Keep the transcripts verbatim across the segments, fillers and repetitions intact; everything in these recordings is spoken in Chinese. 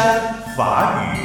山法语。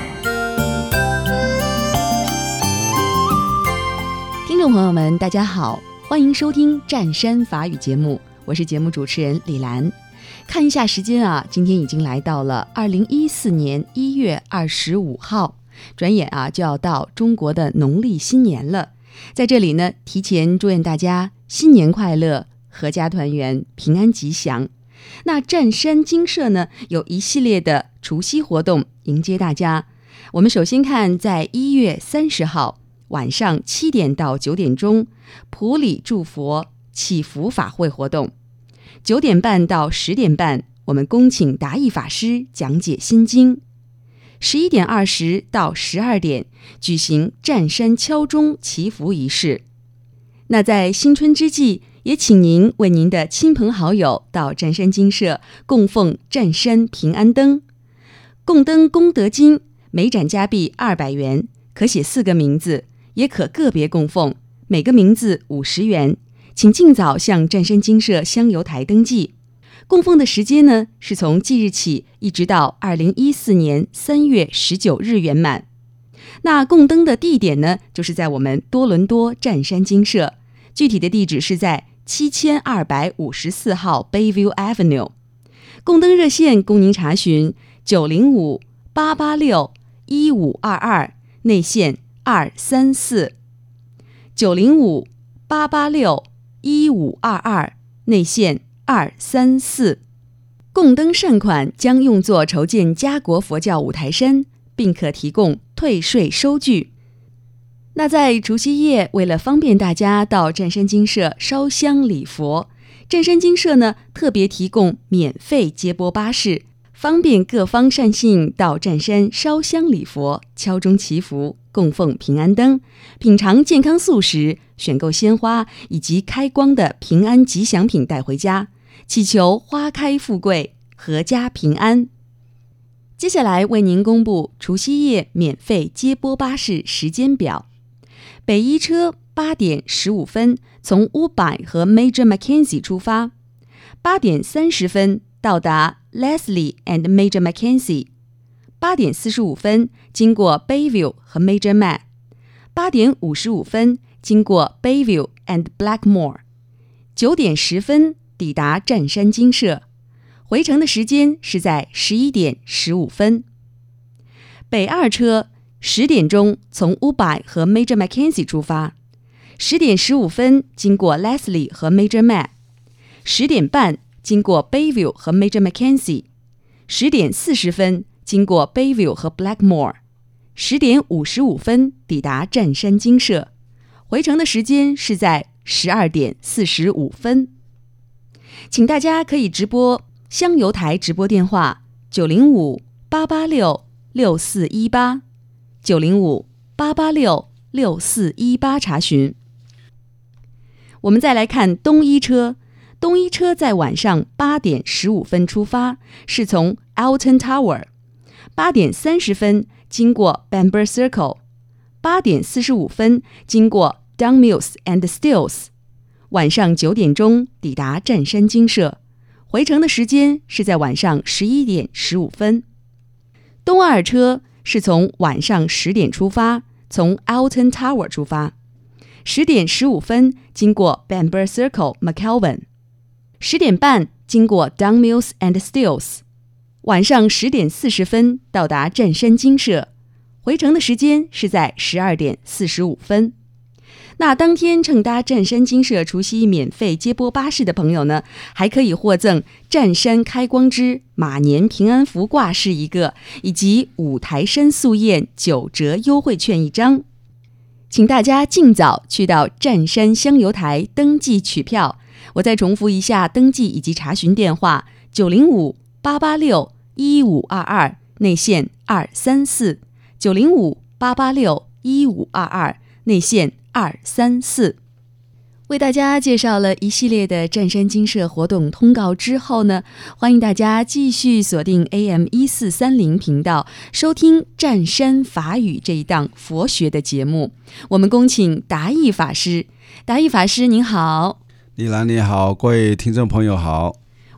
听众朋友们大家好，欢迎收听占山法语节目，我是节目主持人李兰。看一下时间啊，今天已经来到了二零一四年一月二十五号，转眼啊就要到中国的农历新年了。在这里呢，提前祝愿大家新年快乐，阖家团圆，平安吉祥。那占山精舍呢，有一系列的除夕活动迎接大家。我们首先看在一月三十号晚上七点到九点钟，普里祝佛祈福法会活动。九点半到十点半，我们恭请达义法师讲解心经。十一点二十到十二点举行占山敲钟祈福仪式。那在新春之际，也请您为您的亲朋好友到占山精舍供奉占山平安灯。供灯功德金每盏加币二百元，可写四个名字，也可个别供奉，每个名字五十元。请尽早向占山精舍香油台登记。供奉的时间呢，是从即日起一直到二零一四年三月十九日圆满。那供灯的地点呢，就是在我们多伦多占山精舍，具体的地址是在七千二百五十四号 Bayview Avenue。供灯热线供您查询九零五八八六一五二二，内线二三四。九零五八八六一五二二，内线二三四。供灯善款将用作筹建家国佛教五台山，并可提供退税收据。那在除夕夜，为了方便大家到占山精舍烧香礼佛，占山精舍呢特别提供免费接驳巴士，方便各方善信到占山烧香礼佛、敲钟祈福、供奉平安灯，品尝健康素食，选购鲜花以及开光的平安吉祥品带回家，祈求花开富贵，阖家平安。接下来为您公布除夕夜免费接驳巴士时间表。北一车八点十五分从乌柏和 Major Mackenzie 出发，八点三十分到达 Leslie and Major Mackenzie， 八点四十五分经过 Bayview 和 Major Mac， 八点五十五分经过 Bayview and Blackmore， 九点十分抵达占山精舍，回程的时间是在十一点十五分。北二车十点钟从乌柏和 Major Mackenzie 出发，十点十五分经过 Leslie 和 Major Mac， 十点半经过 Bayview 和 Major Mackenzie， 十点四十分经过 Bayview 和 Blackmore， 十点五十五分抵达占山精舍，回程的时间是在十二点四十五分。请大家可以直播香油台直播电话九零五八八六六四一八，九零五八八六六四一八查询。我们再来看东一车，东一车在晚上八点十五分出发，是从 Alton Tower， 八点三十分经过 Bamber Circle， 八点四十五分经过 Dunmills and Stills， 晚上九点钟抵达占山精舍，回程的时间是在晚上十一点十五分。东二车是从晚上十点出发，从 Alton Tower 出发，十点十五分经过 Bamber Circle McKelvin， 十点半经过 Dunmills and Stills， 晚上十点四十分到达占山精舍，回程的时间是在十二点四十五分。那当天乘搭占山精舍除夕免费接驳巴士的朋友呢，还可以获赠占山开光之马年平安符挂饰一个，以及五台山素宴九折优惠券一张。请大家尽早去到占山香油台登记取票。我再重复一下登记以及查询电话九零五八八六一五二二，内线二三四，九零五八八六一五二二，内线二三四。为大家介绍了一系列的占山精舍活动通告之后呢，欢迎大家继续锁定 A M 一四三零 频道，收听占山法语这一档佛学的节目。我们恭请达义法师。达义法师您好。 李兰你好，各位听众朋友好。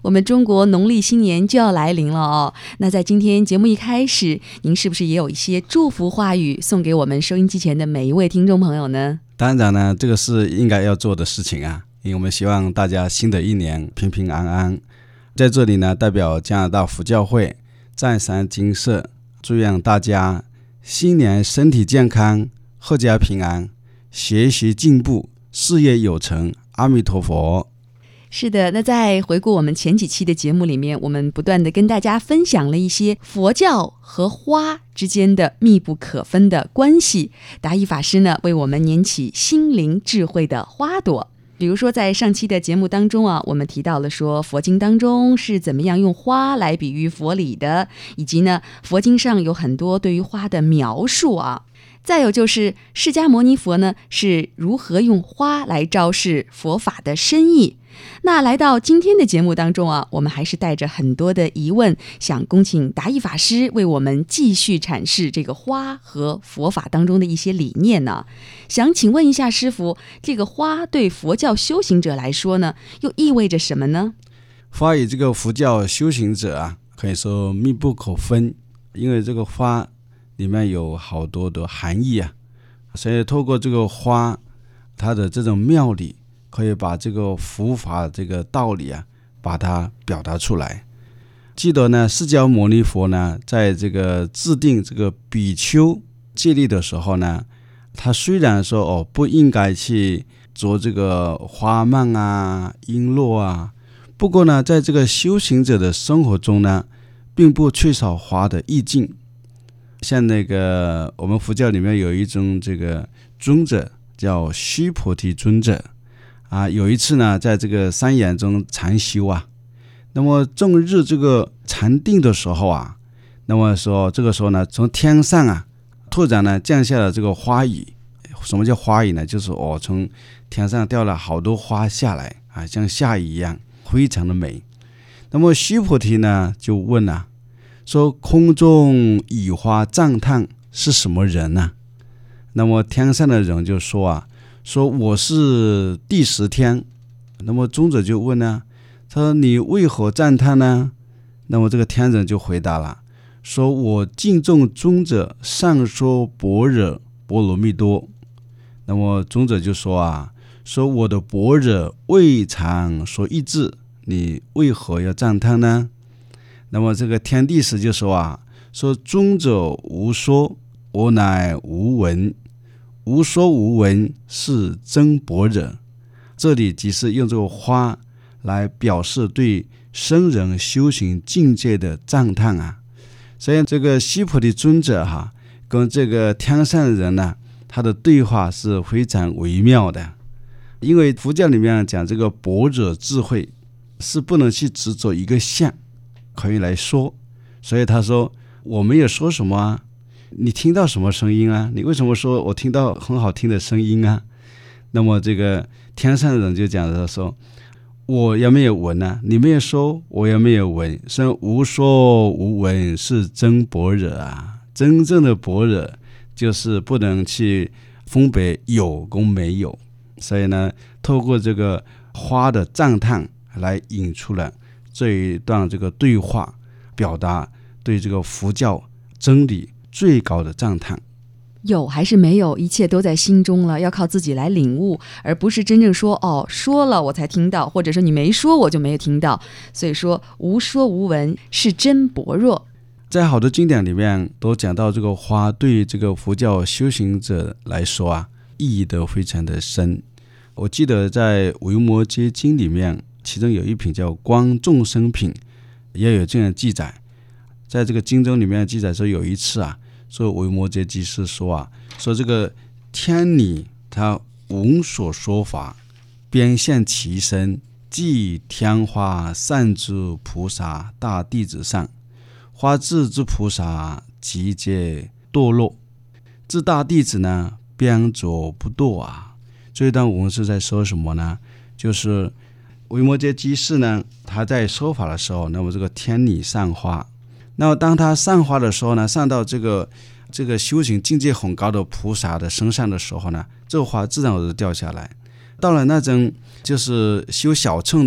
我们中国农历新年就要来临了哦。那在今天节目一开始，您是不是也有一些祝福话语送给我们收音机前的每一位听众朋友呢？ 当然呢，这个是应该要做的事情啊，因为我们希望大家新的一年平平安安。在这里呢，代表加拿大福教会湛山金舍，祝愿大家新年身体健康，阖家平安，学习进步，事业有成。阿弥陀佛。 是的，那在回顾我们前几期的节目里面，我们不断的跟大家分享了一些佛教和花之间的密不可分的关系。达义法师呢，为我们拈起心灵智慧的花朵。比如说在上期的节目当中啊，我们提到了说佛经当中是怎么样用花来比喻佛理的，以及呢佛经上有很多对于花的描述啊。再有就是释迦牟尼佛呢是如何用花来昭示佛法的深意。那来到今天的节目当中啊，我们还是带着很多的疑问，想恭请达义法师为我们继续阐释这个花和佛法当中的一些理念呢。想请问一下师父，这个花对佛教修行者来说呢，又意味着什么呢？ 花与这个佛教修行者啊，可以说密不可分，因为这个花里面有好多的含义啊，所以透过这个花，它的这种妙理，可以把这个佛法这个道理啊，把它表达出来。记得呢，释迦牟尼佛呢，在这个制定这个比丘戒律的时候呢，他虽然说哦不应该去做这个花蔓啊、璎珞啊，不过呢，在这个修行者的生活中呢，并不缺少花的意境。像那个我们佛教里面有一种这个尊者叫须菩提尊者。啊，有一次呢，在这个山岩中禅修啊，那么正日这个禅定的时候啊，那么说这个时候呢，从天上啊，突然呢降下了这个花雨。什么叫花雨呢？就是哦，从天上掉了好多花下来啊，像下雨一样，非常的美。那么须菩提呢就问啊，说空中雨花赞叹是什么人呢、啊？那么天上的人就说啊。说我是第十天。那么尊者就问呢，他说你为何赞叹呢？那么这个天人就回答了，说我敬重尊者上说般若波罗蜜多。那么尊者就说啊，说我的般若未尝说一字，你为何要赞叹呢？那么这个天地师就说啊，说尊者无说，我乃无闻。无说无闻是真般若。这里即是用这个花来表示对僧人修行境界的赞叹啊。所以这个须菩提尊者哈、啊，跟这个天上的人呢，他的对话是非常微妙的。因为佛教里面讲这个般若智慧是不能去执着一个相可以来说，所以他说我没有说什么啊，你听到什么声音啊？你为什么说我听到很好听的声音啊？那么这个天上的人就讲着说，我也没有闻啊，你没有说，我也没有闻，所以无说无闻是真般若啊。真正的般若就是不能去分别有跟没有。所以呢，透过这个花的赞叹来引出了这一段这个对话，表达对这个佛教真理最高的赞叹。 有还是没有，一切都在心中了，要靠自己来领悟，而不是真正说哦说了我才听到，或者说你没说我就没有听到。所以说无说无闻是真般若。 在好多经典里面都讲到这个花对这个佛教修行者来说啊，意义都非常的深。我记得在《维摩诘经》里面，其中有一品叫观众生品，也有这样的记载。在这个经中里面记载说，有一次啊，说维摩诘居士说啊，说这个天女他闻所说法，边现其身，即天花散之菩萨大弟子上，花智之菩萨即皆堕落。这大弟子呢，边着不堕啊。这一段文是在说什么呢？就是维摩诘居士呢，他在说法的时候，那么这个天女散花，那么当他散花的时候呢，散到这个这个修行境界很高的菩萨的身上的时候呢，这个花自然而然掉下来。到了那种就是修小乘的，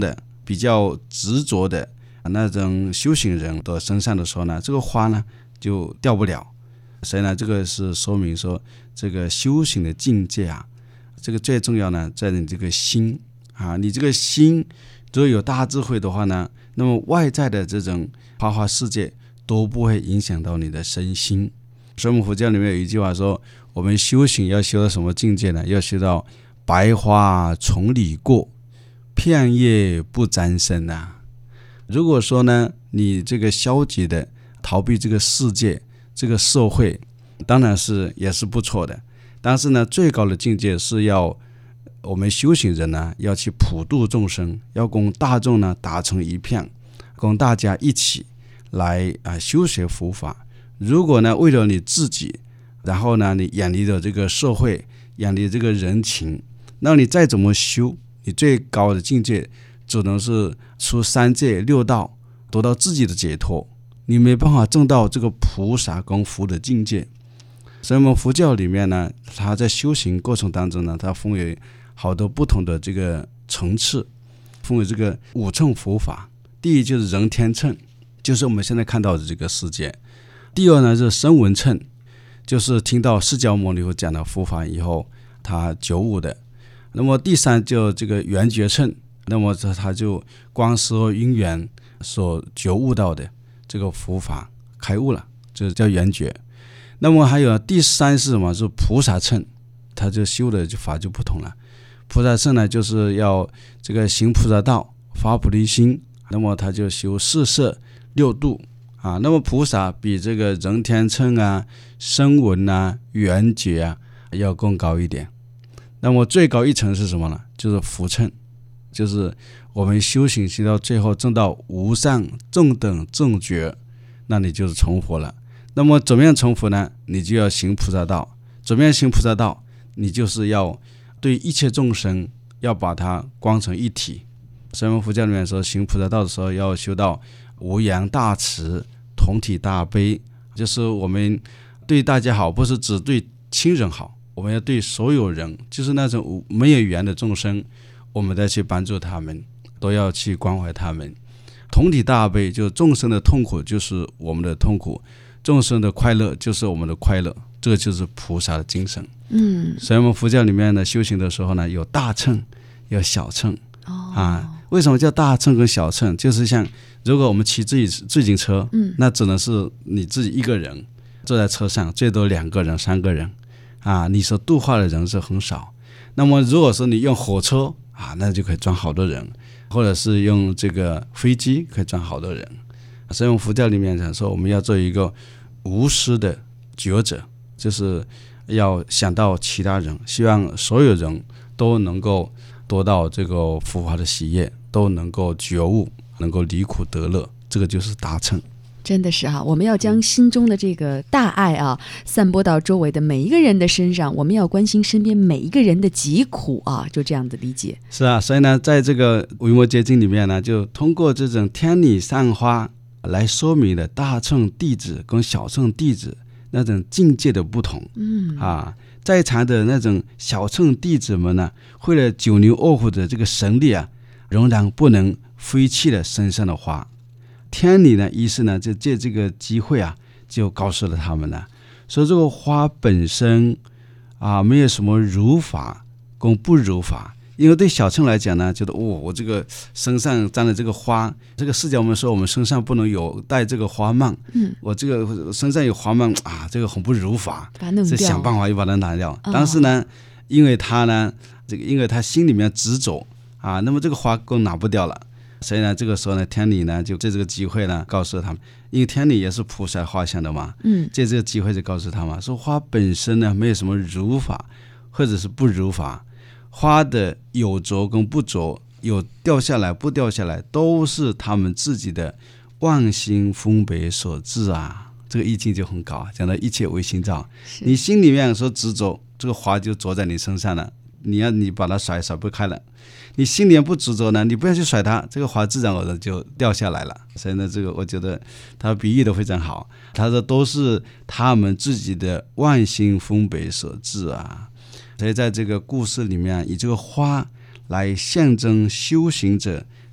比较执着的那种修行人的身上的时候呢，这个花呢就掉不了。所以呢，这个是说明说这个修行的境界啊，这个最重要呢在你这个心啊，你这个心如果有大智慧的话呢，那么外在的这种花花世界都不会影响到你的身心。所以我们佛教里面有一句话说，我们修行要修到什么境界呢？要修到白花丛里过，片叶不沾身啊。如果说呢，你这个消极的逃避这个世界、这个社会，当然是也是不错的。但是呢，最高的境界是要我们修行人呢，要去普度众生，要供大众呢打成一片，供大家一起来啊修学佛法。如果呢，为了你自己，然后呢，你远离了这个社会，远离这个人情，那你再怎么修，你最高的境界只能是出三界六道，得到自己的解脱，你没办法证到这个菩萨跟佛的境界。所以我们佛教里面呢，它在修行过程当中呢，它分为好多不同的这个层次，分为这个五乘佛法。第一就是人天乘，就是我们现在看到的这个世界。第二呢是声闻乘，就是听到释迦牟尼佛讲的佛法以后他觉悟的。那么第三就这个缘觉乘，那么他就光时和因缘所觉悟到的这个佛法开悟了，这叫缘觉。那么还有第三是什么？是菩萨乘，他就修的法就不同了。菩萨乘呢，就是要这个行菩萨道，发菩提心，那么他就修四摄六度啊。那么菩萨比这个人天乘啊、声闻啊、缘觉啊要更高一点。那么最高一层是什么呢？就是佛乘，就是我们修行修到最后证到无上正等正觉，那你就是成佛了。那么怎么样成佛呢？你就要行菩萨道。怎么样行菩萨道？你就是要对一切众生要把它观成一体。所以我们佛教里面说，行菩萨道的时候要修到无量大慈、同体大悲，就是我们对大家好，不是只对亲人好，我们要对所有人，就是那种没有缘的众生，我们再去帮助他们，都要去关怀他们。同体大悲，就是众生的痛苦就是我们的痛苦，众生的快乐就是我们的快乐，这个就是菩萨的精神。嗯，所以我们佛教里面呢，修行的时候呢，有大乘，有小乘。哦啊，为什么叫大乘跟小乘？就是像如果我们骑自己自行车，嗯，那只能是你自己一个人坐在车上，最多两个人、三个人啊，你所度化的人是很少。那么如果说你用火车啊，那就可以装好多人，或者是用这个飞机可以装好多人。所以我们佛教里面讲说，我们要做一个无私的觉者，就是要想到其他人，希望所有人都能够得到这个佛法的喜悦，都能够觉悟，能够离苦得乐，这个就是大乘。 真的是哈、啊，我们要将心中的这个大爱啊，散播到周围的每一个人的身上，我们要关心身边每一个人的疾苦啊，就这样的理解。 是啊，所以呢，在这个维摩诘经里面呢，就通过这种天女散花来说明了大乘弟子跟小乘弟子那种境界的不同。嗯啊，在场的那种小乘弟子们呢，为了九牛二虎的这个神力啊，仍然不能挥弃了身上的花。天女呢，于是呢，就借这个机会啊，就告诉了他们了，说这个花本身啊，没有什么如法跟不如法。因为对小乘来讲呢，觉得哦，我这个身上沾了这个花，这个释迦牟尼说我们身上不能有带这个花蔓，嗯，我这个身上有花蔓啊，这个很不如法，是想办法又把它拿掉。哦、但是呢，因为他呢，这个因为他心里面执着啊，那么这个花更拿不掉了。所以呢，这个时候呢，天女呢就借这个机会呢，告诉他们，因为天女也是菩萨画像的嘛，嗯，借这个机会就告诉他们，说花本身呢没有什么如法或者是不如法，花的有着跟不着，有掉下来不掉下来，都是他们自己的妄心分别所致啊。这个意境就很高，讲到一切唯心造，你心里面说执着，这个花就着在你身上了，你要你把它甩甩不开了。你心里面不执着呢，你不要去甩它，这个花自然而然就掉下来了。所以呢，这个我觉得他比喻的非常好。他说都是他们自己的妄心分别所致啊。所以在这个故事里面，以这个花来象征修行者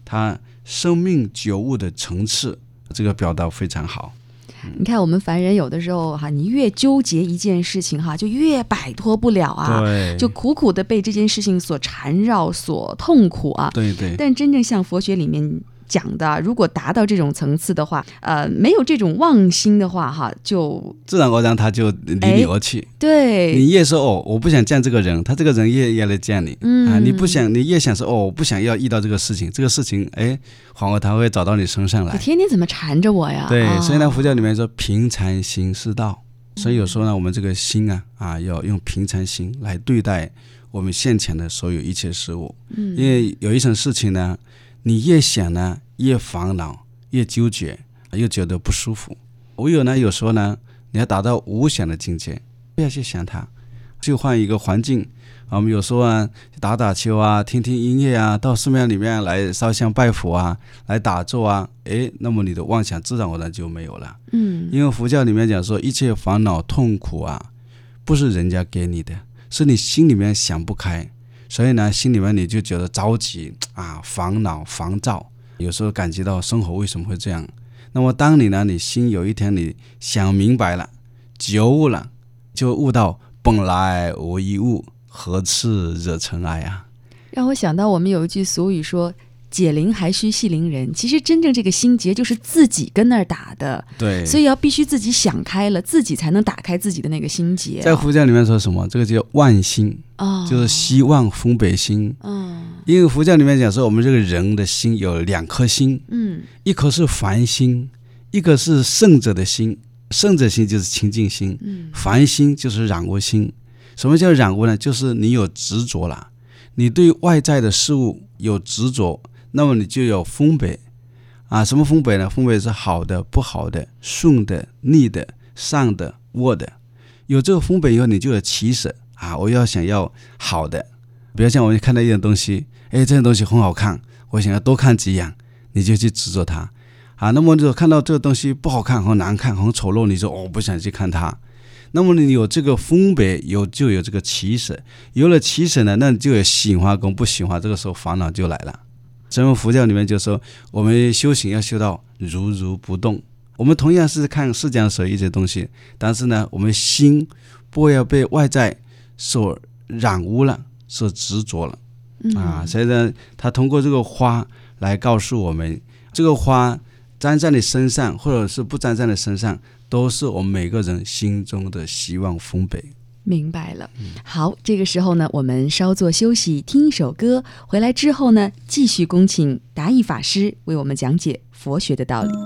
他生命觉悟的层次，这个表达非常好。 你看我们凡人有的时候哈，你越纠结一件事情哈，就越摆脱不了啊， 对， 就苦苦的被这件事情所缠绕，所痛苦啊。 对对。 但真正像佛学里面讲的，如果达到这种层次的话，呃，没有这种妄心的话哈，就自然而然他就离你而去。 对， 你越说哦，我不想见这个人，他这个人越越来见你。嗯啊，你不想，你越想说哦，我不想要遇到这个事情，这个事情哎，反而他会找到你身上来。 你天天怎么缠着我呀？ 对， 哦、 所以呢，佛教里面说平常心是道。所以有时候呢，我们这个心啊啊，要用平常心来对待我们现前的所有一切事物。嗯，因为有一种事情呢，你越想呢，越烦恼，越纠结，又觉得不舒服。唯有呢，有时候呢，你要达到无想的境界，不要去想它，就换一个环境。我们有时候啊，打打球啊，听听音乐啊，到寺庙里面来烧香拜佛啊，来打坐啊，诶，那么你的妄想自然而然就没有了。嗯，因为佛教里面讲说，一切烦恼痛苦啊，不是人家给你的，是你心里面想不开，所以呢，心里面你就觉得着急啊，烦恼烦躁，有时候感觉到生活为什么会这样。那么当你呢，你心有一天你想明白了，觉悟了，就悟到本来无一物，何事惹尘埃啊。 让我想到我们有一句俗语说，解铃还须系铃人。其实真正这个心结就是自己跟那儿打的， 对， 所以要必须自己想开了，自己才能打开自己的那个心结、哦、 在佛教里面说什么，这个叫万心、哦、就是希望分别心、哦、因为佛教里面讲说我们这个人的心有两颗心，嗯，一颗是凡心，一个是圣者的心。圣者心就是清净心，嗯，凡心就是染污心。什么叫染污呢？就是你有执着了，你对外在的事物有执着，那么你就有分别啊。什么分别呢？分别是好的、不好的、顺的、逆的、善的、恶的。有这个分别以后，你就有起舍啊。我要想要好的，比如像我们看到一样东西，哎，这样东西很好看，我想要多看几眼，你就去执着它啊。那么就看到这个东西不好看、很难看、很丑陋，你说哦，不想去看它。那么你有这个分别，有就有这个起舍，有了起舍呢，那你就有喜欢跟不喜欢，这个时候烦恼就来了。所以佛教里面就说，我们修行要修到如如不动。我们同样是看世间所有一些东西，但是呢，我们心不要被外在所染污了，所执着了、嗯、啊。所以呢，他通过这个花来告诉我们，这个花沾在你身上，或者是不沾在你身上，都是我们每个人心中的希望分别。 明白了。好，这个时候呢，我们稍作休息，听一首歌，回来之后呢，继续恭请达义法师为我们讲解佛学的道理。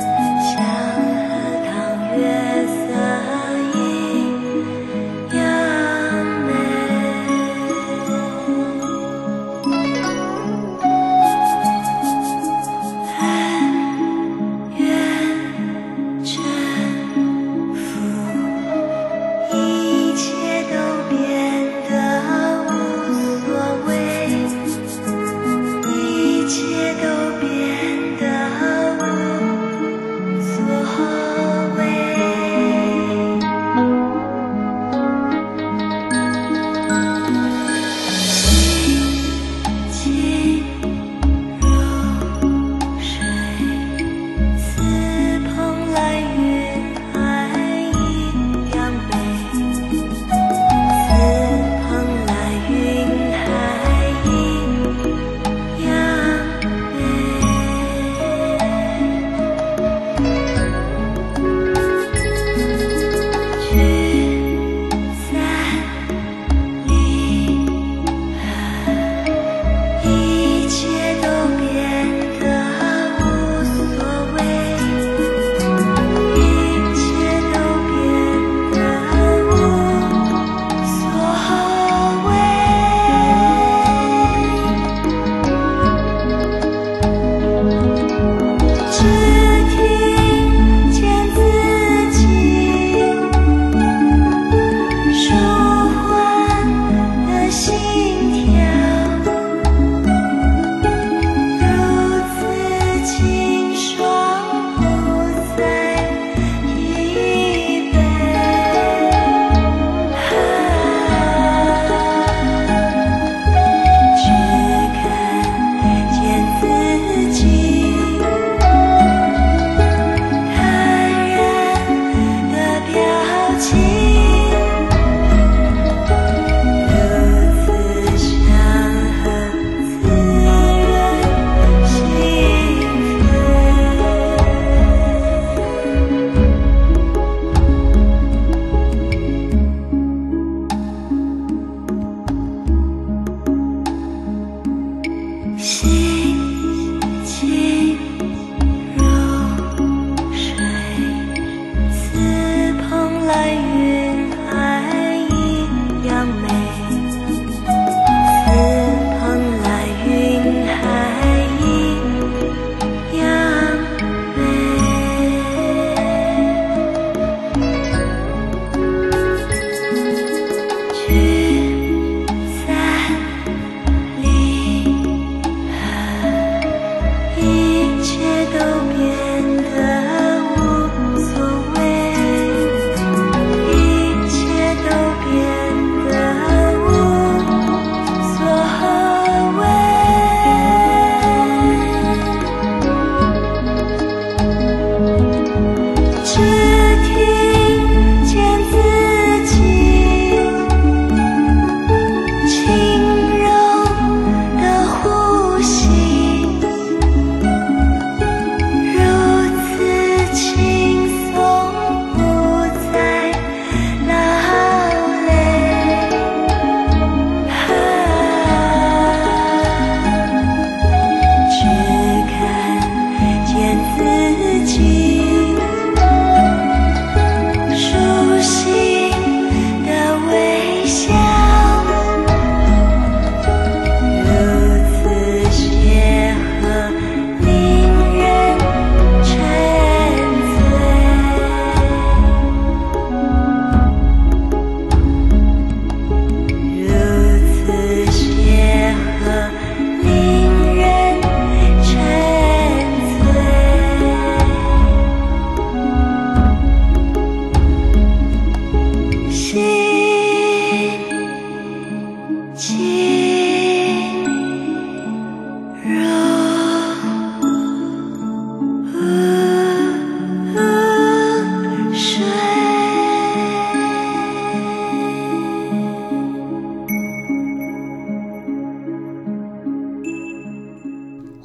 月色映，呀。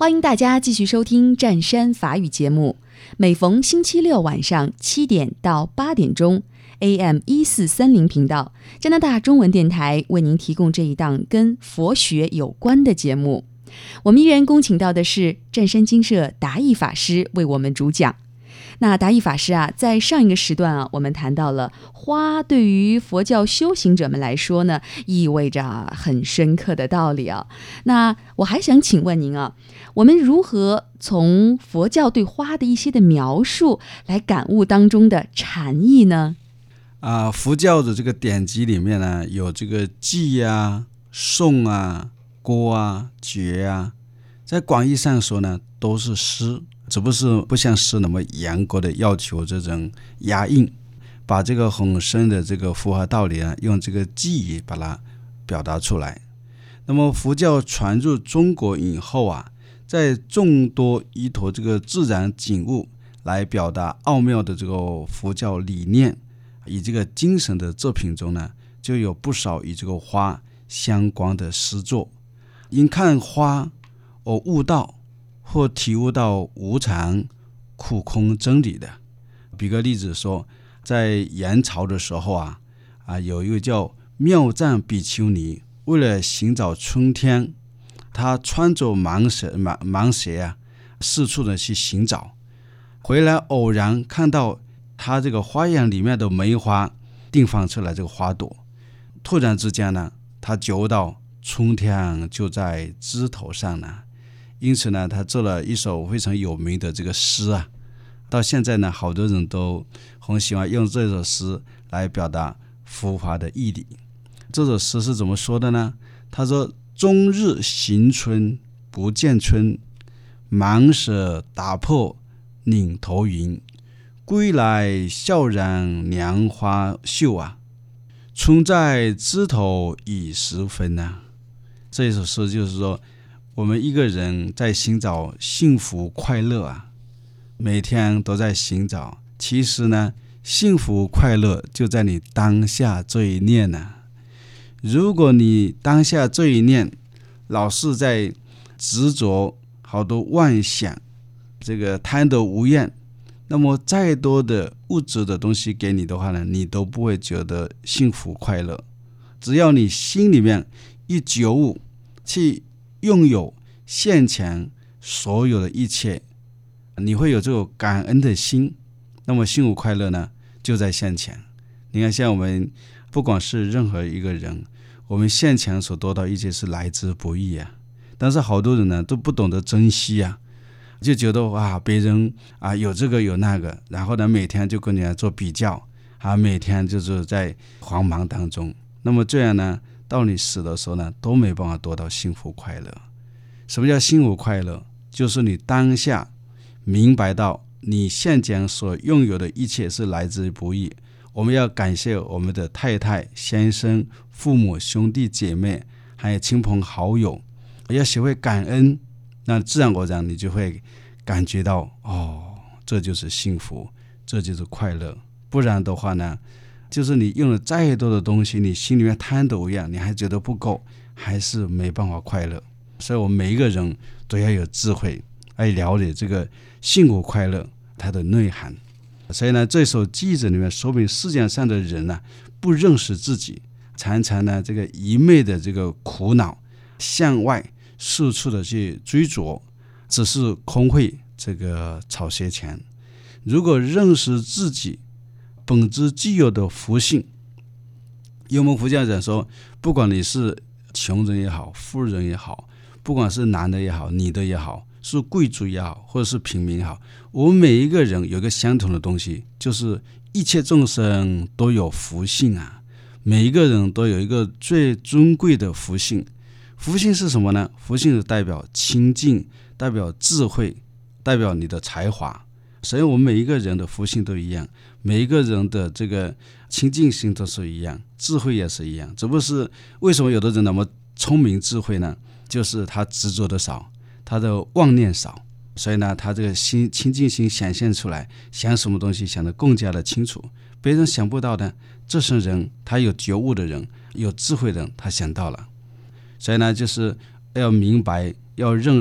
欢迎大家继续收听湛山法语节目，每逢星期六晚上七点到八点钟 A M 一四三零频道，加拿大中文电台为您提供这一档跟佛学有关的节目。我们依然恭请到的是湛山精舍达义法师为我们主讲。那达义法师啊，在上一个时段啊，我们谈到了花对于佛教修行者们来说呢，意味着、啊、很深刻的道理啊。那我还想请问您啊，我们如何从佛教对花的一些的描述来感悟当中的禅意呢？ 啊，佛教的这个典籍里面呢，有这个偈啊、颂啊、歌啊、诀啊，在广义上说呢，都是诗。只不是不像诗那么严格的要求这种押韵，把这个很深的这个佛法道理呢，用这个记忆把它表达出来。那么佛教传入中国以后啊，在众多依托这个自然景物来表达奥妙的这个佛教理念以这个精神的作品中呢，就有不少与这个花相关的诗作。因看花而悟道，或体悟到无常苦空真理的。比个例子说，在元朝的时候啊，啊有一个叫妙赞比丘尼，为了寻找春天，他穿着芒鞋芒芒鞋啊，四处的去寻找，回来偶然看到他这个花园里面的梅花定放出来这个花朵，突然之间呢，他觉到春天就在枝头上呢。因此呢，他做了一首非常有名的这个诗啊，到现在呢，好多人都很喜欢用这首诗来表达佛法的义理。这首诗是怎么说的呢？他说：终日行春不见春，芒舍打破岭头云，归来笑然娘花秀啊，春在枝头已时分啊。这首诗就是说，我们一个人在寻找幸福快乐啊，每天都在寻找，其实呢，幸福快乐就在你当下这一念呢、啊。如果你当下这一念老是在执着好多妄想，这个贪得无厌，那么再多的物质的东西给你的话呢，你都不会觉得幸福快乐。只要你心里面一觉悟，去拥有现前所有的一切，你会有这种感恩的心，那么幸福快乐呢就在现前。你看，像我们不管是任何一个人，我们现前所得到一切是来之不易啊，但是好多人呢都不懂得珍惜啊，就觉得哇，别人啊有这个有那个，然后呢每天就跟人家做比较啊，每天就是在慌忙当中，那么这样呢，到你死的时候呢，都没办法得到幸福快乐。什么叫幸福快乐？就是你当下明白到你现前所拥有的一切是来之不易。我们要感谢我们的太太、先生、父母、兄弟姐妹，还有亲朋好友，要学会感恩，那自然而然你就会感觉到，哦，这就是幸福，这就是快乐。不然的话呢，就是你用了再多的东西，你心里面贪得无厌，你还觉得不够，还是没办法快乐。所以我们每一个人都要有智慧来了解这个幸福快乐它的内涵。所以呢，这首偈子里面说明世界上的人呢、啊，不认识自己，常常呢这个一昧的这个苦恼，向外四处的去追逐，只是空会这个草鞋前。如果认识自己本质具有的福性，因为我们佛教讲说，不管你是穷人也好，富人也好，不管是男的也好，女的也好，是贵族也好，或者是平民也好，我们每一个人有一个相同的东西，就是一切众生都有福性啊。每一个人都有一个最尊贵的福性。福性是什么呢？福性是代表清净，代表智慧，代表你的才华。所以我们每一个人的福性都一样，每一个人的这个清净心都是一样，智慧也是一样。只不过是为什么有的人那么聪明智慧呢？就是他执着的少，他的妄念少，所以呢，他这个心清净心显现出来，想什么东西想得更加的清楚。别人想不到的，这是人，他有觉悟的人，有智慧的人，他想到了。所以呢，就是要明白，要认识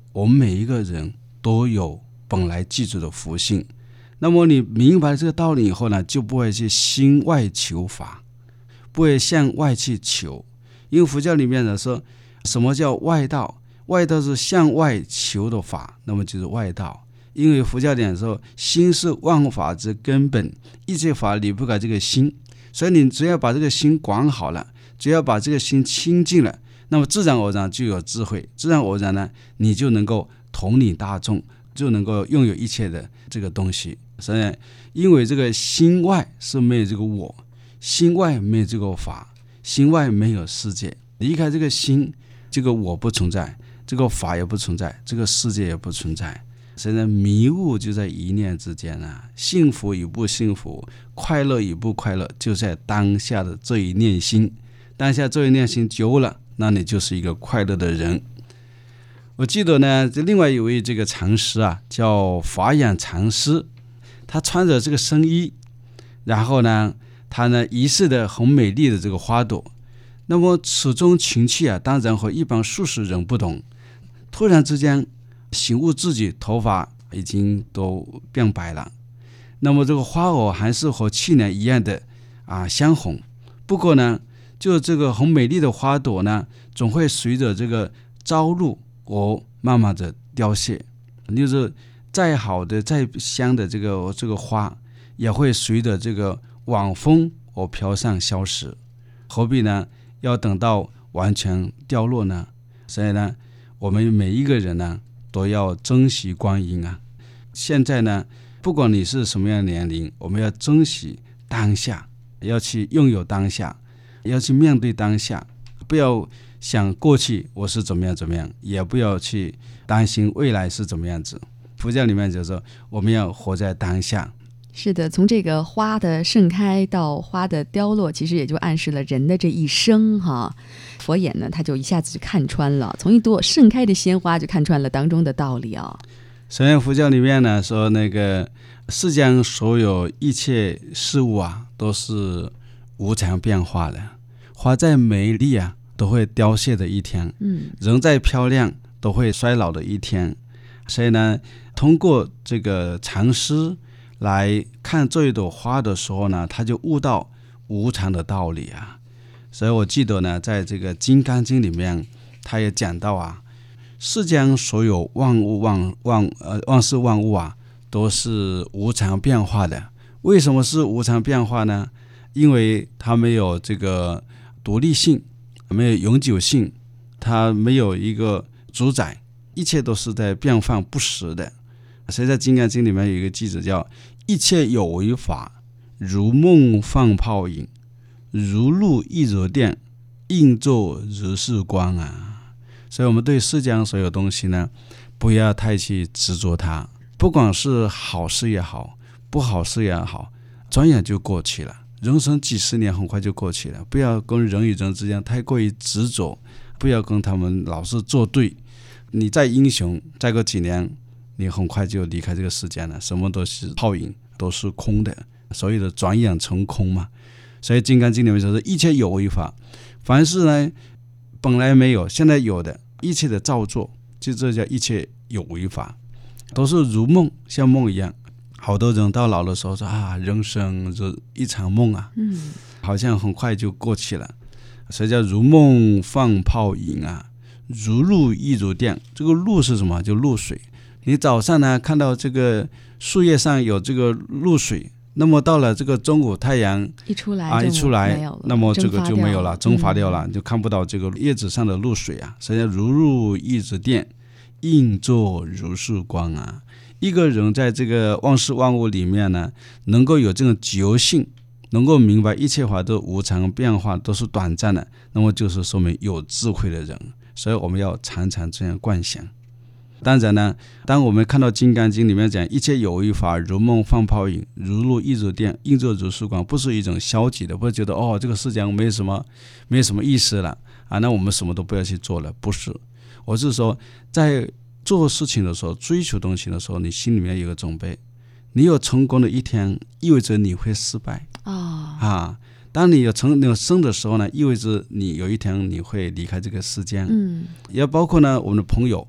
我们每一个人都有本来具足的福性。那么你明白这个道理以后呢，就不会去心外求法，不会向外去求。因为佛教里面呢说，什么叫外道？外道是向外求的法，那么就是外道。因为佛教里面说，心是万法之根本，一切法离不开这个心，所以你只要把这个心管好了，只要把这个心清净了，那么自然而然就有智慧，自然而然呢，你就能够统领大众，就能够拥有一切的这个东西。所以因为这个心外是没有这个我，心外没有这个法，心外没有世界，离开这个心，这个我不存在，这个法也不存在，这个世界也不存在。所以呢，迷雾就在一念之间啊，幸福与不幸福，快乐与不快乐，就在当下的这一念心。当下这一念心久了，那你就是一个快乐的人。我记得呢，这另外一位这个禅师啊，叫法眼禅师，他穿着这个僧衣，然后呢，他呢仪式的很美丽的这个花朵。那么此中情趣啊，当然和一般素食人不同。突然之间醒悟自己头发已经都变白了，那么这个花藕还是和去年一样的啊鲜红，不过呢，就这个很美丽的花朵呢，总会随着这个朝露而慢慢的凋谢。就是再好的再香的这个这个花，也会随着这个晚风而飘散消失，何必呢要等到完全掉落呢？所以呢，我们每一个人呢都要珍惜光阴啊！现在呢，不管你是什么样的年龄，我们要珍惜当下，要去拥有当下，要去面对当下，不要想过去我是怎么样怎么样，也不要去担心未来是怎么样子。佛教里面就说，我们要活在当下。 是的，从这个花的盛开到花的凋落，其实也就暗示了人的这一生哈。佛眼呢，他就一下子就看穿了，从一朵盛开的鲜花就看穿了当中的道理啊。 所以佛教里面呢说，那个世间所有一切事物啊，都是无常变化的。花再美丽啊，都会凋谢的一天；嗯，人再漂亮，都会衰老的一天。所以呢，通过这个禅师来看这一朵花的时候呢，他就悟到无常的道理啊。所以我记得呢，在这个《金刚经》里面，他也讲到啊，世间所有万物万万呃万事万物啊，都是无常变化的。为什么是无常变化呢？因为它没有这个独立性，没有永久性，它没有一个主宰，一切都是在变幻不实的。所以在《金刚经》里面有一个句子叫一切有为法，如梦幻泡影，如露亦如电，应作如是观啊。所以我们对世间所有东西呢，不要太去执着它，不管是好事也好，不好事也好，转眼就过去了。人生几十年很快就过去了，不要跟人与人之间太过于执着，不要跟他们老是作对。你再英雄，再过几年你很快就离开这个世间了，什么都是泡影，都是空的，所谓的转眼成空嘛。所以《金刚经》里面说是一切有为法，凡是呢本来没有，现在有的一切的造作，就这叫一切有为法，都是如梦，像梦一样。好多人到老的时候说啊，人生就一场梦啊，嗯，好像很快就过去了，所以叫如梦幻泡影啊，如露亦如电。这个露是什么？就露水。你早上呢看到这个树叶上有这个露水，那么到了这个中午太阳一出来啊一出来，那么这个就没有了，蒸发掉了， 嗯、 就看不到这个叶子上的露水啊。所以如露亦如电，应作如是观啊。一个人在这个万事万物里面呢，能够有这种觉性，能够明白一切法都无常变化，都是短暂的，那么就是说明有智慧的人。所以我们要常常这样观想。当然呢，当我们看到《金刚经》里面讲一切有为法，如梦幻泡影，如露亦如电，应作如是观，不是一种消极的，不是觉得哦这个世界没什么没什么意思了啊，那我们什么都不要去做了，不是。我是说，在做事情的时候，追求东西的时候，你心里面有个准备。你有成功的一天，意味着你会失败、哦、啊。当你有成有生的时候呢，意味着你有一天你会离开这个世间。嗯，也包括呢我们的朋友，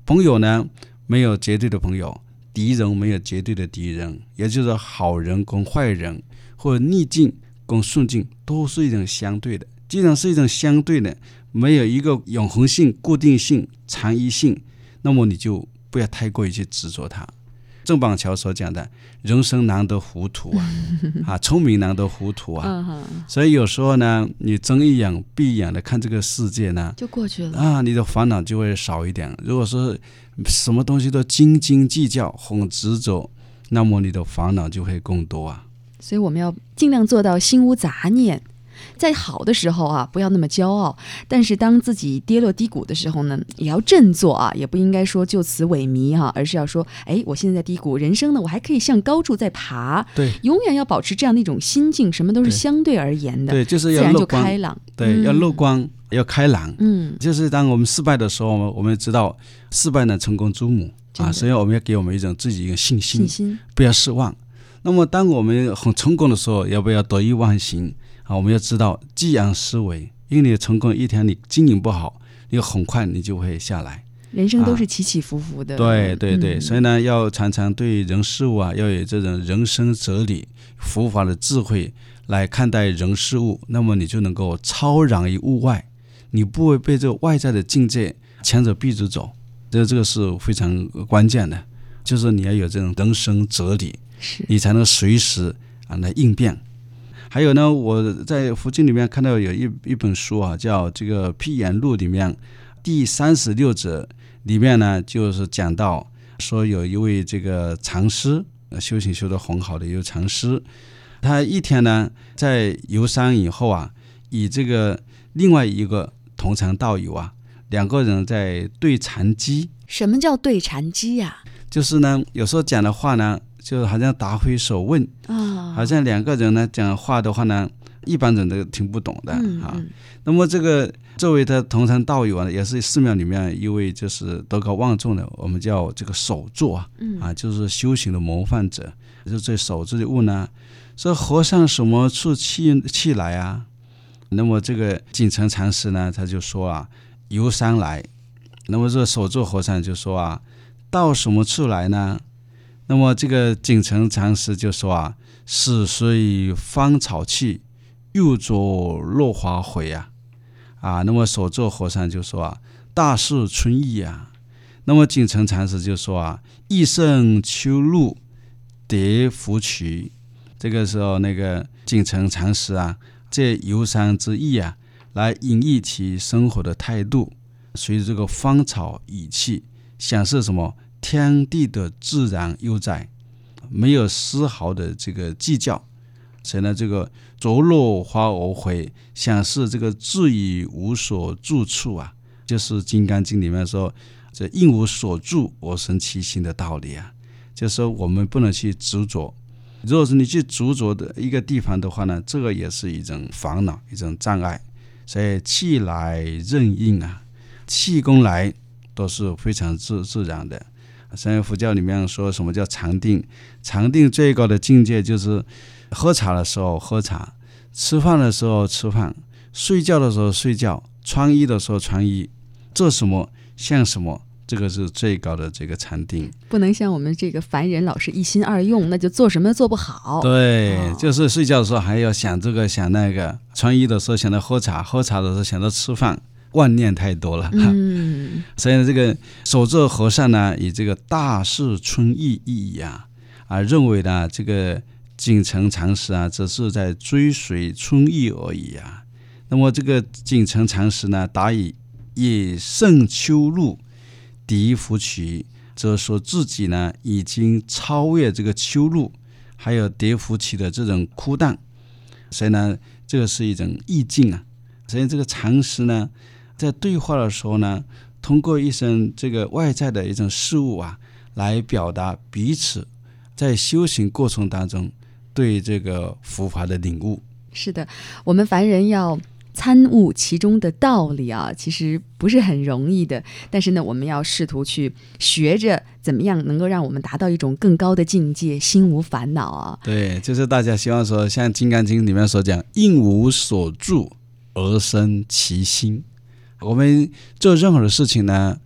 朋友呢没有绝对的朋友，敌人没有绝对的敌人，也就是好人跟坏人或者逆境跟顺境都是一种相对的。既然是一种相对的，没有一个永恒性、固定性、长一性，那么你就不要太过于去执着它。郑板桥所讲的人生难得糊涂啊，啊，聪明难得糊涂啊，所以有时候呢，你睁一眼闭一眼的看这个世界呢， 就过去了啊，你的烦恼就会少一点。如果说什么东西都斤斤计较、很执着，那么你的烦恼就会更多啊。 所以我们要尽量做到心无杂念。在好的时候啊，不要那么骄傲，但是当自己跌落低谷的时候呢，也要振作啊，也不应该说就此萎靡哈、啊，而是要说，哎，我现在在低谷，人生呢，我还可以向高处再爬。 对， 永远要保持这样的一种心境，什么都是相对而言的， 对，就是要自然就乐观， 开朗。 对， 嗯、 要乐观，要开朗。 嗯， 就是当我们失败的时候，我们知道失败呢，成功之母啊，所以我们要给我们一种自己一个信心， 信心，不要失望。那么，当我们很成功的时候，要不要得意忘形？啊，我们要知道激扬思维，因为你的成功一天你经营不好，你很快你就会下来。 人生都是起起伏伏的。啊、 对对对、 嗯， 所以呢，要常常对人事物啊，要有这种人生哲理、佛法的智慧来看待人事物，那么你就能够超然于物外，你不会被这个外在的境界牵着鼻子走。这这个是非常关键的，就是你要有这种人生哲理，你才能随时啊来应变。还有呢，我在佛经里面看到有一一本书啊，叫这个《辟言录》里面第三十六则里面呢，就是讲到说有一位这个禅师，修行修得很好的一位禅师，他一天呢在游山以后啊，以这个另外一个同禅道友啊，两个人在对禅机。 什么叫对禅机呀、啊？ 就是呢，有时候讲的话呢，就好像答非所问啊、哦，好像两个人呢讲话的话呢，一般人都听不懂的、嗯、啊、嗯。那么这个作为他同禅道友啊，也是寺庙里面一位就是德高望重的，我们叫这个首座啊，嗯、啊，就是修行的模范者。就这首座就问呢，说和尚什么处气气来啊？那么这个景诚禅师呢，他就说啊，游山来。那么这个首座和尚就说啊，到什么处来呢？那么这个景诚禅师就说啊，是随芳草去，又着落花回啊。啊，那么首座和尚就说啊，大是春意啊。那么景诚禅师就说啊，一生秋露，蝶芙蕖。这个时候那个景诚禅师啊，借游山之意啊，来隐喻其生活的态度，随着这个芳草语气，享受什么天地的自然悠哉，没有丝毫的这个计较。所以呢，这个着落花而回，享受这个自以无所住处啊，就是《金刚经》里面说，这应无所住而生其心的道理啊。就是说我们不能去执着，如果是你去执着的一个地方的话呢，这个也是一种烦恼，一种障碍。所以气来任应啊，气功来都是非常 自, 自然的。所以佛教里面说什么叫禅定，禅定最高的境界就是喝茶的时候喝茶，吃饭的时候吃饭，睡觉的时候睡觉，穿衣的时候穿衣，做什么像什么，这个是最高的这个禅定。 不能像我们这个凡人老是一心二用，那就做什么都做不好。 对、哦、就是睡觉的时候还要想这个想那个，穿衣的时候想到喝茶，喝茶的时候想到吃饭，万念太多了。嗯，所以这个首座和尚呢，以这个大事春意意义啊啊，认为呢这个景诚禅师啊，只是在追随春意而已啊。那么这个景诚禅师呢，答以也胜秋露，敌芙蕖，则说自己呢已经超越这个秋露，还有蝶芙蕖的这种枯淡。所以呢，这个是一种意境啊。所以这个禅师呢，在对话的时候呢，通过一些这个外在的一种事物啊，来表达彼此在修行过程当中对这个佛法的领悟。 是的，我们凡人要参悟其中的道理啊，其实不是很容易的。但是呢，我们要试图去学着怎么样能够让我们达到一种更高的境界，心无烦恼啊。 对，就是大家希望说，像《金刚经》里面所讲，应无所住而生其心。我们做任何的事情呢，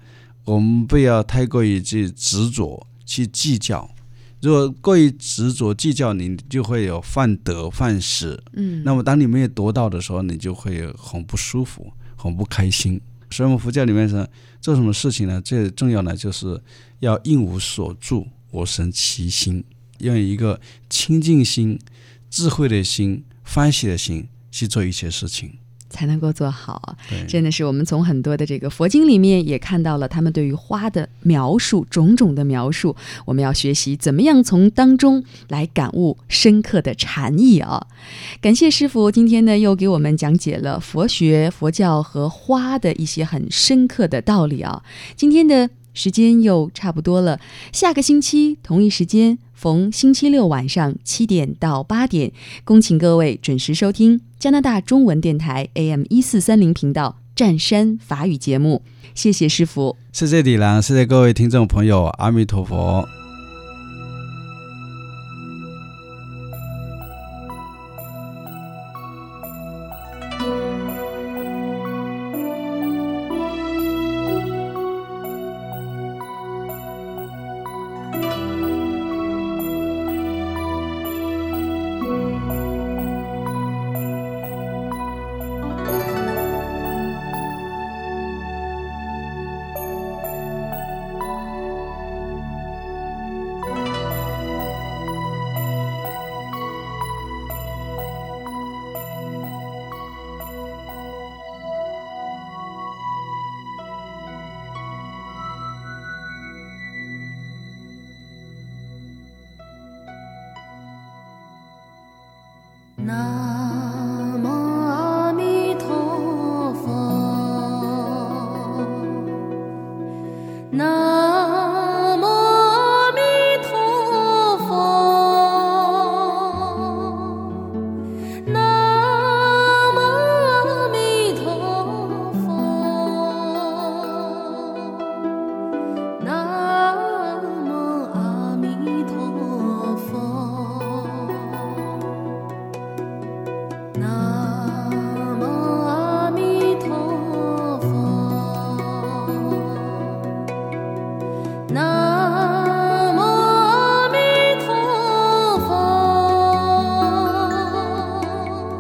我们不要太过于去执着去计较，如果过于执着计较，你就会有犯得犯失，嗯，那么当你没有得到的时候，你就会很不舒服，很不开心。所以我们佛教里面说，做什么事情呢，最重要的就是要应无所住，我生其心，用一个清净心、智慧的心、欢喜的心去做一切事情， 才能够做好。真的是我们从很多的这个佛经里面也看到了他们对于花的描述，种种的描述，我们要学习怎么样从当中来感悟深刻的禅意啊！感谢师父今天呢又给我们讲解了佛学、佛教和花的一些很深刻的道理啊！今天的时间又差不多了，下个星期同一时间，逢星期六晚上七点到八点，恭请各位准时收听加拿大中文电台 A M 一四三零频道湛山法语节目。谢谢师父， 谢谢李兰，谢谢各位听众朋友，阿弥陀佛。 南无阿弥陀佛，南无阿弥陀佛，南无阿弥陀佛，南无阿弥陀佛。南无阿弥陀佛，南无阿弥陀佛，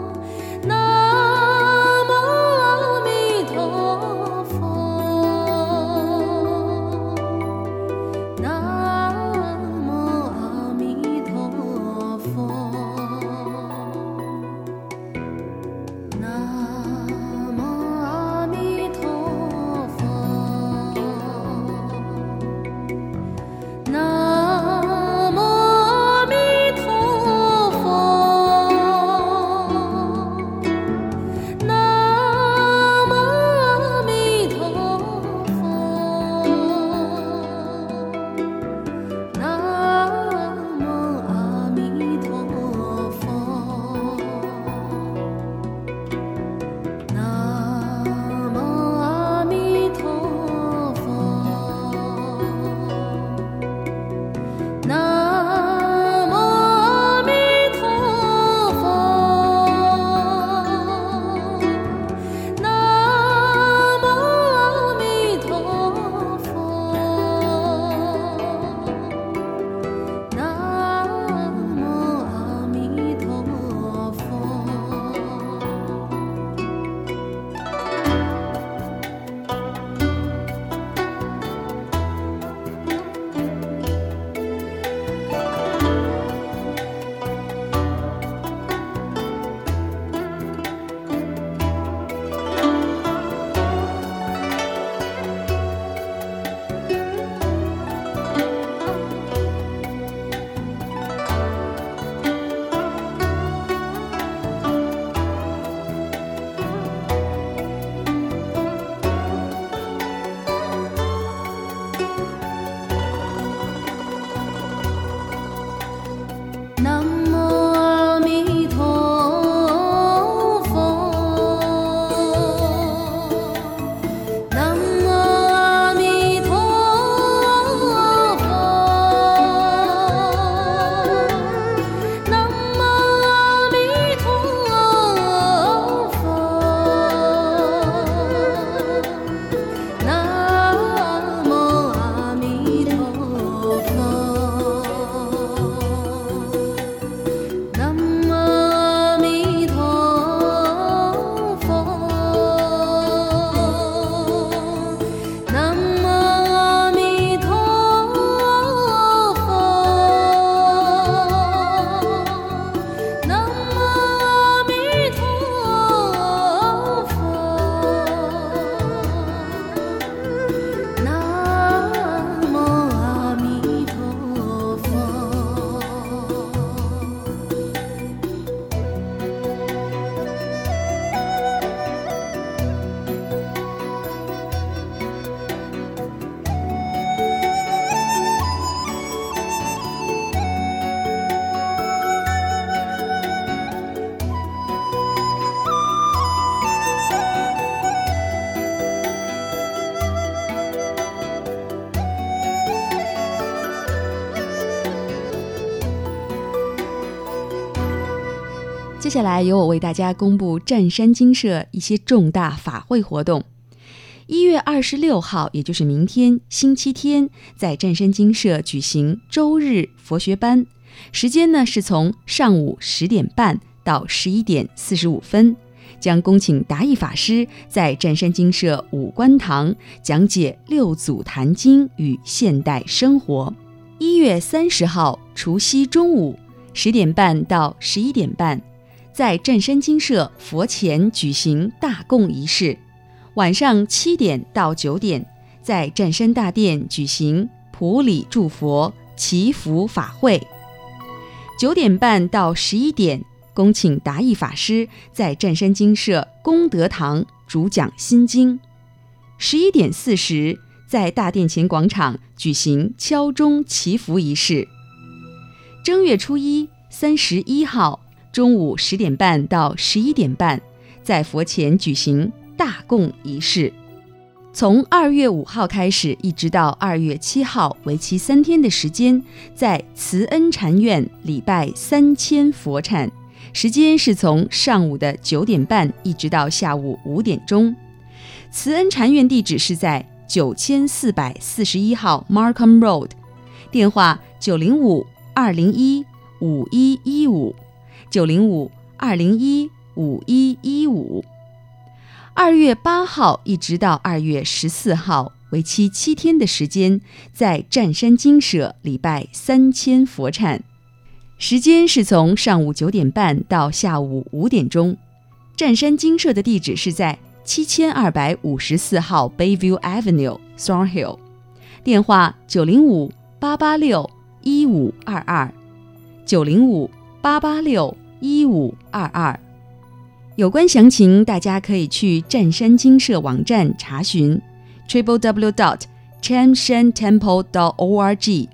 下来由我为大家公布湛山精舍一些重大法会活动。一月二十六号，也就是明天星期天，在湛山精舍举行周日佛学班，时间呢是从上午十点半到十一点四十五分，将恭请达义法师在湛山精舍五观堂讲解六祖坛经与现代生活。一月三十号除夕中午十点半到十一点半，在湛山精舍佛前举行大供仪式。晚上七点到九点，在湛山大殿举行普礼祝佛祈福法会。九点半到十一点，恭请达义法师在湛山精舍功德堂主讲心经。十一点四十，在大殿前广场举行敲钟祈福仪式。正月初一，三十一号中午十点半到十一点半，在佛前举行大供仪式。从二月五号开始，一直到二月七号，为期三天的时间，在慈恩禅院礼拜三千佛忏，时间是从上午的九点半一直到下午五点钟。慈恩禅院地址是在九千四百四十一号 Markham Road， 电话九零五二零一五一一五九零五二零一五一一五。二月八号一直到二月十四号，为期七天的时间，在湛山精舍礼拜三千佛忏，时间是从上午九点半到下午五点钟。湛山精舍的地址是在七千二百五十四号 Bayview Avenue Thornhill， 电话九零五八八六一五二二九零五八八六一五二二。有关详情，大家可以去湛山精舍网站查询 double-u double-u double-u dot cham shan temple dot org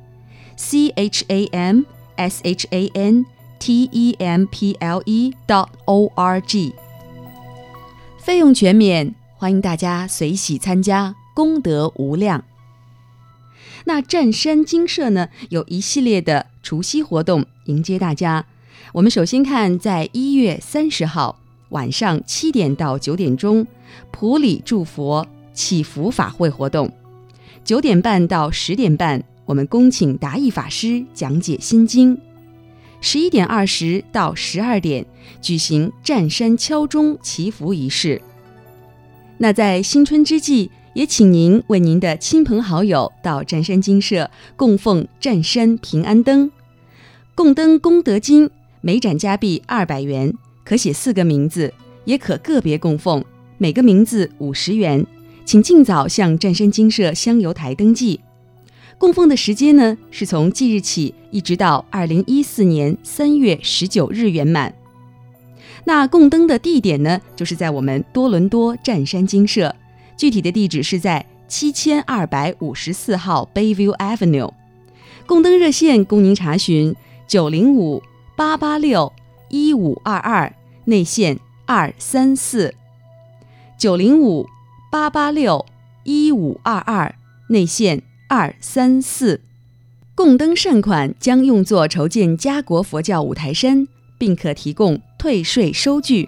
c h a m s h a n t e m p l e dot org。 费用全免，欢迎大家随喜参加，功德无量。那湛山精舍呢，有一系列的除夕活动迎接大家。我们首先看在一月三十号晚上七点到九点钟，普礼祝佛祈福法会活动。九点半到十点半，我们恭请达义法师讲解心经。十一点二十到十二点，举行湛山敲钟祈福仪式。那在新春之际，也请您为您的亲朋好友到湛山精舍供奉湛山平安灯。供灯功德金每盏加币二百元，可写四个名字，也可个别供奉，每个名字五十元，请尽早向湛山精舍香油台登记。供奉的时间呢，是从即日起一直到二零一四年三月十九日圆满。那供灯的地点呢，就是在我们多伦多湛山精舍，具体的地址是在七千二百五十四号 Bayview Avenue。供灯热线供您查询九零五八八六一五二二，内线二三四九零五八八六一五二二，内线二三四。供灯善款将用作筹建家国佛教五台山，并可提供退税收据。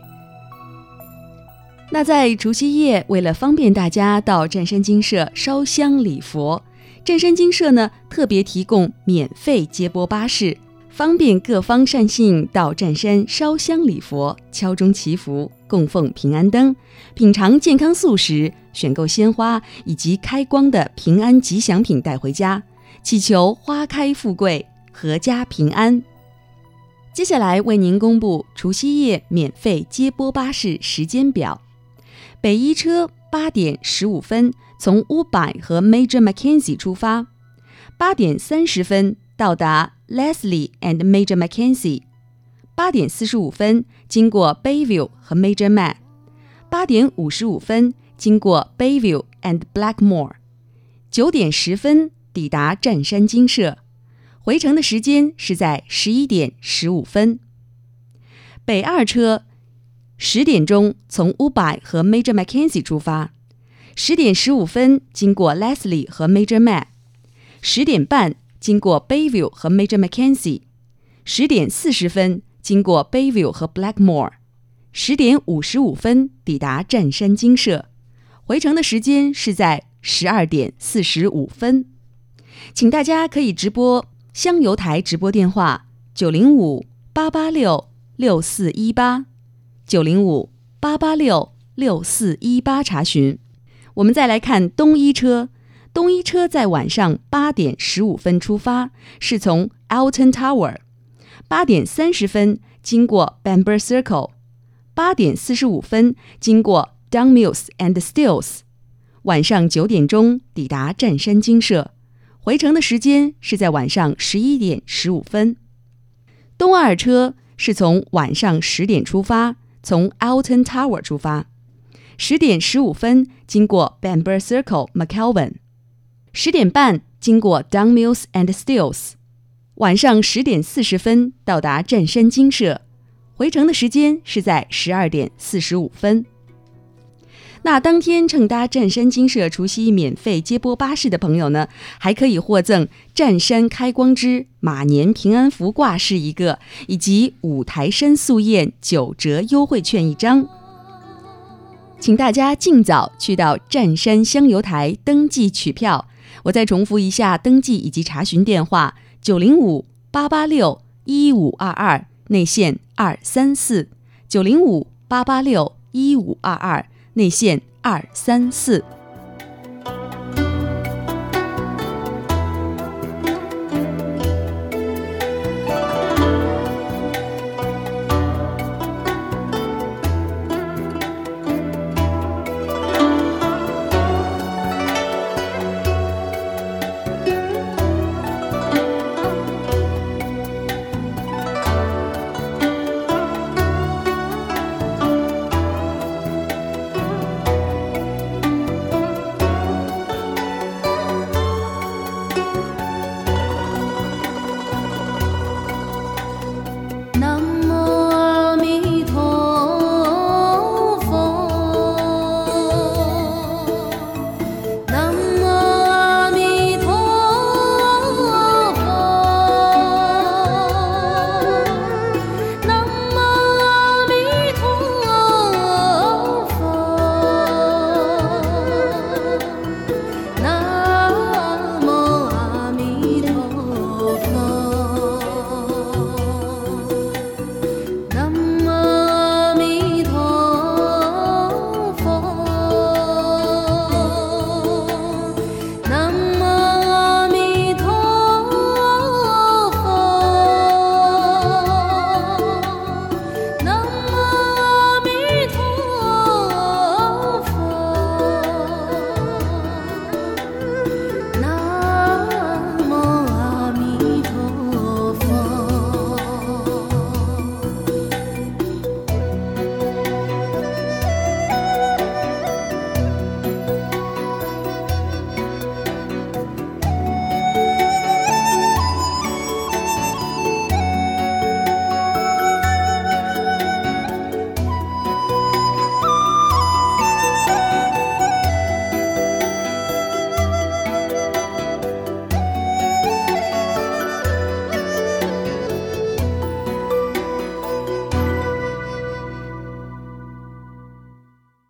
那在除夕夜，为了方便大家到湛山精舍烧香礼佛，湛山精舍呢特别提供免费接驳巴士，方便各方善信到湛山烧香礼佛、敲钟祈福、供奉平安灯、品尝健康素食、选购鲜花以及开光的平安吉祥品带回家，祈求花开富贵、阖家平安。接下来为您公布除夕夜免费接驳巴士时间表。北一车八点十五分从 Woodbine 和 Major Mackenzie 出发，八点三十分到达 Leslie and Major Mackenzie， 八点四十五分经过 Bayview 和 Major Mac， 八点五十五分经过 Bayview and Blackmore， 九点十分抵达湛山精舍，回程的时间是在十一点十五分。北二车十点钟从 Woodbine 和 Major Mackenzie 出发，十点十五分经过 Leslie 和 Major Mac， 十点半经过 Bayview 和 Major Mackenzie， 十点四十分经过 Bayview 和 Blackmore， 十点五十五分抵达湛山精舍，回程的时间是在十二点四十五分。请大家可以直拨香油台直播电话九零五八八六六四一八 九零五八八六六四一八查询。我们再来看东一车，东一车在晚上八点十五分出发，是从 Alton Tower， 八点三十分经过 Bamber Circle， 八点四十五分经过 Dunn Mills and Stills， 晚上九点钟抵达湛山精舍，回程的时间是在晚上十一点十五分。东二车是从晚上十点出发，从 Alton Tower 出发，十点十五分经过 Bamber Circle McKelvin， 十点半经过 Dunn Mills and Stills， 晚上十点四十分到达湛山精舍，回程的时间是在十二点四十五分。那当天乘搭湛山精舍除夕免费接驳巴士的朋友呢，还可以获赠湛山开光之马年平安符挂饰一个，以及五台山素宴九折优惠券一张。请大家尽早去到湛山香油台登记取票。我再重复一下登记以及查询电话：九零五八八六一五二二，内线二三四，九零五八八六一五二二。内线二三四。